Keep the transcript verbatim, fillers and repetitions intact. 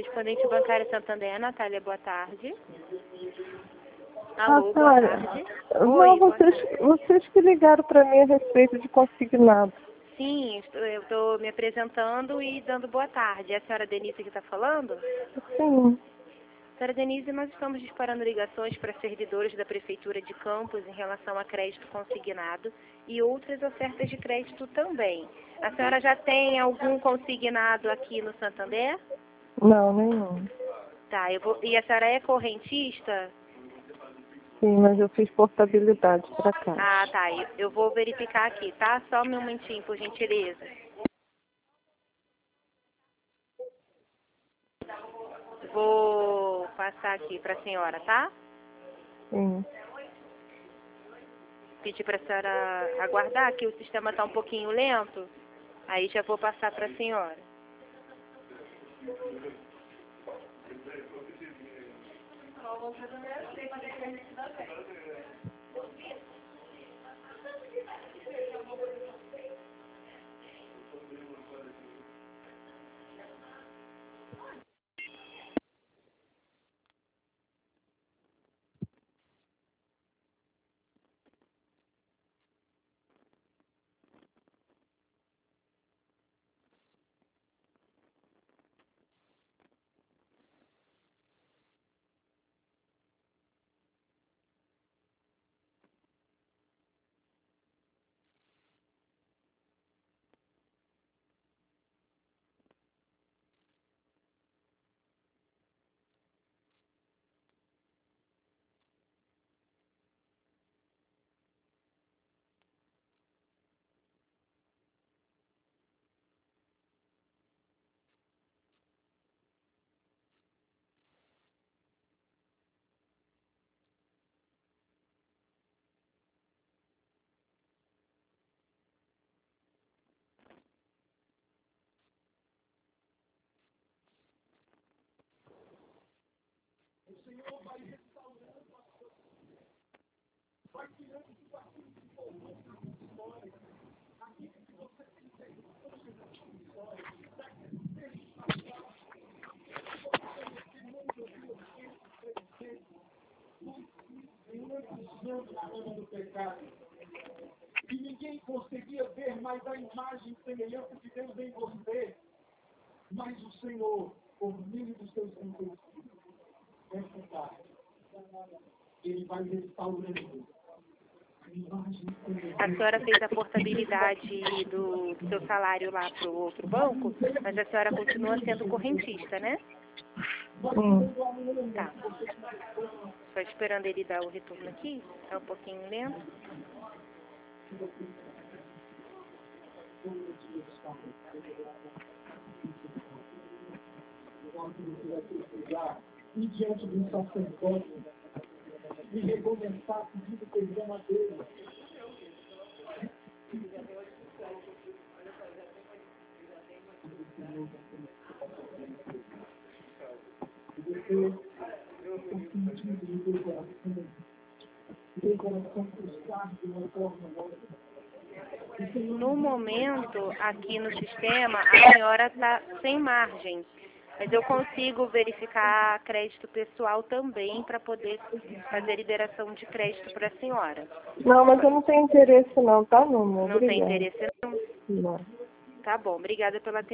Correspondente bancária Santander, Natália, boa tarde. Ah, Alô, boa Sara, tarde. não, Oi, boa vocês, tarde. vocês que ligaram para mim a respeito de consignado. Sim, estou- eu estou me apresentando e dando boa tarde. É a senhora Denise que está falando? Sim. Senhora Denise, nós estamos disparando ligações para servidores da Prefeitura de Campos em relação a crédito consignado e outras ofertas de crédito também. A senhora já tem algum consignado aqui no Santander? Não, nenhum. Tá, eu vou... E a senhora é correntista? Sim, mas eu fiz portabilidade para cá. Ah, tá. Eu, eu vou verificar aqui, tá? Só um momentinho, por gentileza. Vou passar aqui para a senhora, tá? Sim. Pedir para a senhora aguardar, que o sistema está um pouquinho lento. Aí já vou passar para a senhora. Do pecado, e ninguém conseguia ver mais a imagem e semelhança de Deus em você, mas o Senhor, por meio dos seus santos, essa tarde, Ele vai restaurando a imagem e semelhança. A senhora fez a portabilidade do, do seu salário lá para o outro banco, mas a senhora continua sendo correntista, né? Sim. Tá. Só esperando ele dar o retorno aqui. É um pouquinho lento. E diante do sacerdote, e recomeçar pedindo perdão a Deus. No momento, aqui no sistema, a senhora está sem margem. Mas eu consigo verificar crédito pessoal também para poder fazer liberação de crédito para a senhora. Não, mas eu não tenho interesse não, tá, Número? Não tem Obrigada. interesse não? Não. Tá bom, obrigada pela atenção.